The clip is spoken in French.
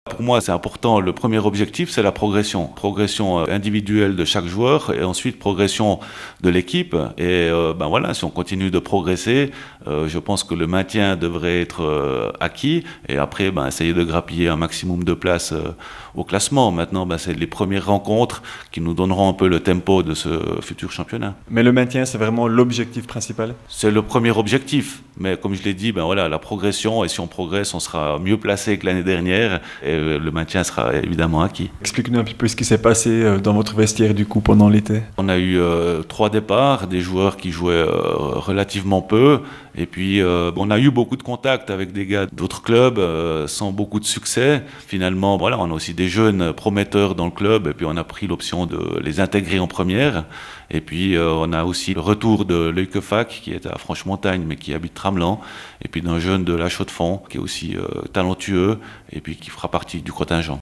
Pour moi, c'est important. Le premier objectif, c'est la progression. Progression individuelle de chaque joueur et ensuite progression de l'équipe. Et ben voilà, si on continue de progresser, je pense que le maintien devrait être acquis. Et après, ben, essayer de grappiller un maximum de places au classement. Maintenant, ben, c'est les premières rencontres qui nous donneront un peu le tempo de ce futur championnat. Mais le maintien, c'est vraiment l'objectif principal. C'est le premier objectif. Mais comme je l'ai dit, ben voilà, la progression. Et si on progresse, on sera mieux placé que l'année dernière. Et le maintien sera évidemment acquis. Explique-nous un petit peu ce qui s'est passé dans votre vestiaire du coup pendant l'été. On a eu 3 départs, des joueurs qui jouaient relativement peu. Et puis on a eu beaucoup de contacts avec des gars d'autres clubs sans beaucoup de succès. Finalement, voilà, on a aussi des jeunes prometteurs dans le club. Et puis on a pris l'option de les intégrer en première. Et puis on a aussi le retour de Leukefac qui est à Franche-Montagne mais qui habite Tramelan. Et puis d'un jeune de La Chaux-de-Fonds qui est aussi talentueux et puis qui fera partie du contingent.